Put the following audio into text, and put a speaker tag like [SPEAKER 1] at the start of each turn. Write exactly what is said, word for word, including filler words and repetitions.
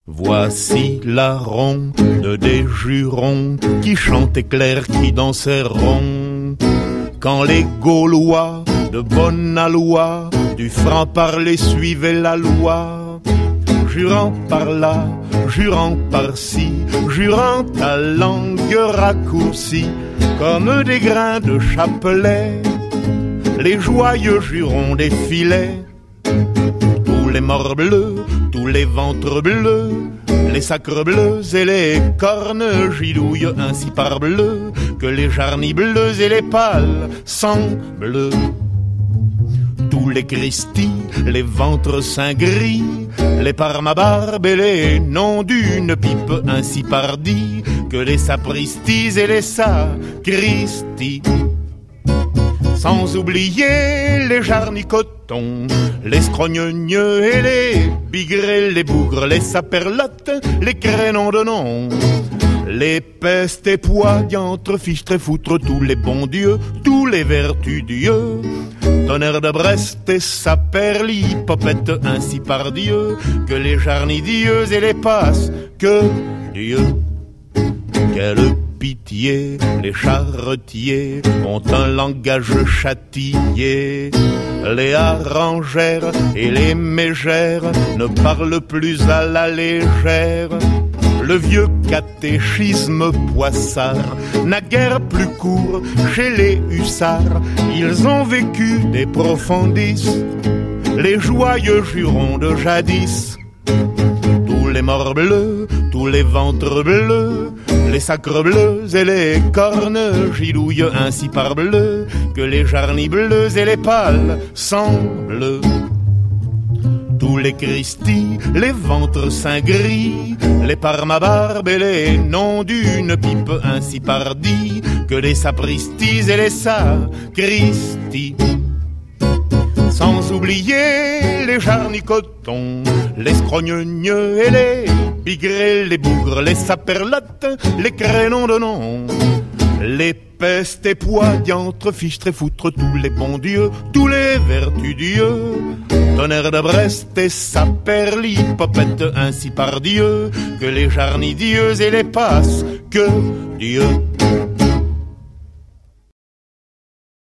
[SPEAKER 1] Voici la ronde des jurons qui chantaient clair, qui dansaient rond. Quand les Gaulois de bonne aloi du franc-parler suivaient la loi, jurant par là, jurant par-ci, jurant à langue raccourcie, comme des grains de chapelet, les joyeux jurons défilaient. Tous les morts bleus, tous les ventres bleus, les sacres bleus et les cornes gidouillent ainsi parbleu que les jarnies bleues et les pâles sang bleu. Tous les Christi, les ventres saints gris, les parmabarbes et les noms d'une pipe ainsi pardis que les sapristis et les sacristis. Sans oublier les jarnicotons, les scrogneux et les bigrets, les bougres, les saperlottes, les crénons de nom, les pestes et poids, diantres, fiches, tréfoutres, tous les bons dieux, tous les vertus dieux, tonnerre de Brest et saperli, popette ainsi par Dieu, que les jarnidieux et les passes, que Dieu. Quelle pitié, les charretiers ont un langage châtillé. Les harengères et les mégères ne parlent plus à la légère. Le vieux catéchisme poissard n'a guère plus cours chez les hussards. Ils ont vécu des profondis, les joyeux jurons de jadis. Tous les morts bleus, tous les ventres bleus, les sacres bleus et les cornes gidouillent ainsi parbleu que les jarnies bleues et les pâles sang bleu. Tous les Christi, les ventres saints gris, les parmabarbes et les noms d'une pipe ainsi pardis que les sapristis et les sacristis. Sans oublier les jarnicotons, les scrogneux et les bigrets, les bougres, les saperlottes, les crénons de nom, les pestes et poids, diantres, fiches, tréfoutres, tous les bons dieux, tous les vertus dieux, tonnerre de Brest et saperli, popette ainsi par Dieu, que les jarnidieux et les passes, que Dieu.